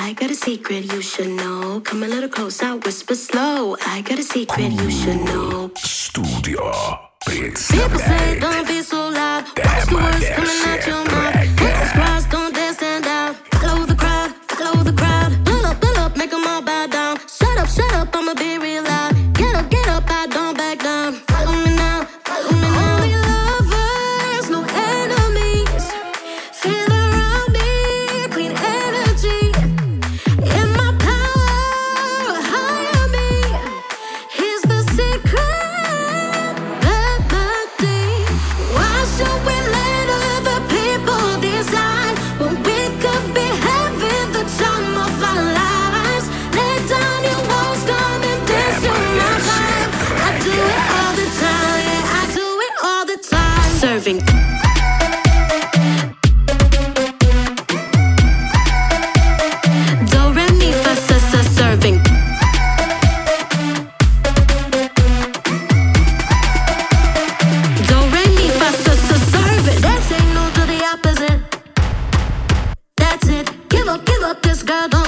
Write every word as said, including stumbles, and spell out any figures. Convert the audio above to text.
I got a secret you should know. Come a little close, I whisper slow. I got a secret you should know. Studio People say don't be so loud. Watch the words coming out your mouth. Hands crossed, don't dare stand out. Follow the crowd, follow the crowd. Pull up, pull up, make them all bow down. Shut up, shut up, I'ma be real loud. Get up, get up, I don't back down. Follow me now, follow me now. Only lovers, no enemies. Feel around me, clean energy. In my power, higher me. Here's the secret remedy. Why should we let other people decide when we could be having the time of our lives? Lay down your walls, come and dance to my vibe. I do it all the time, yeah, I do it all the time. Serving. Do, re, mi, fa, sa, sa, serving. Do, re, mi, fa, sa, sa, serving. They say no to the opposite. That's it. Give up, give up, this girl don't